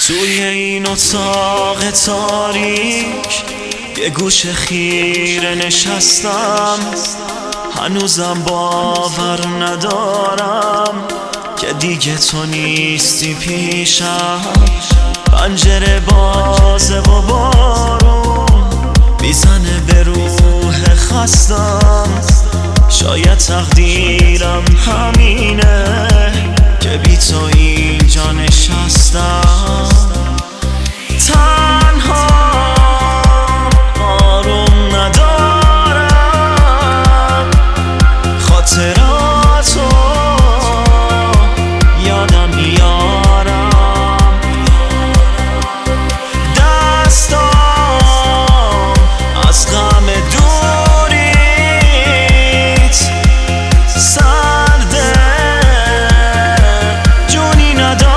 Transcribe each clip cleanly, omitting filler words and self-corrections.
توی این اتاق تاریک یه گوشه خیره نشستم، هنوزم باور ندارم که دیگه تو نیستی پیشم. پنجره بازه و بارون میزنه به روح خستم، شاید تقدیرم همینه که بی تو اینجا نشستم. تنها آروم ندارم، خاطراتو یادم میارم، دستام از غم دوریت سرده، جونی ندارم.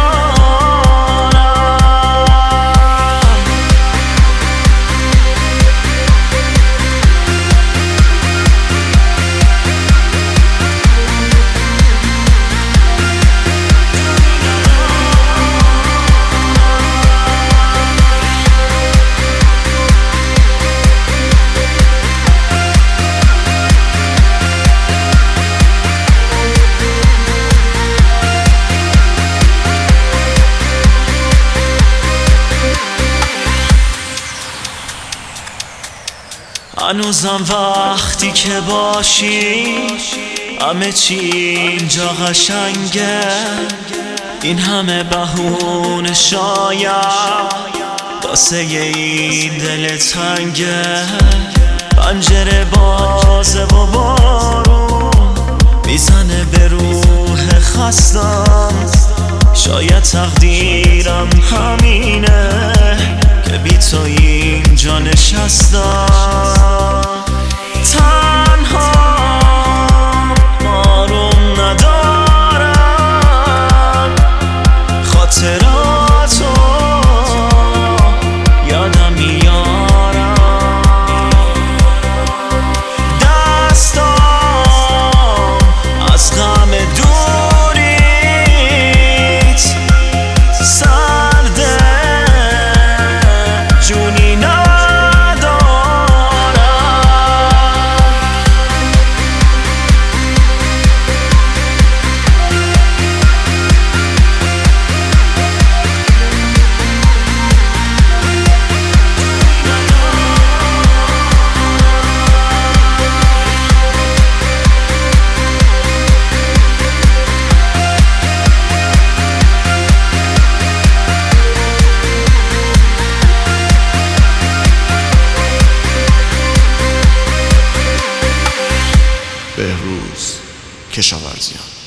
هنوزم وقتی که باشی همه چی اینجا قشنگه، این همه بهونه شاید واسه این دل تنگه. پنجره بازه و بارون میزنه به روح خستم، شاید تقدیرم همینه که بی تو اینجا نشستم. تنها آروم ندارم، خاطراتو یادم میارم، دستام از غم دوریت سرده، جونی ندارم. بهروز کشاورزیان.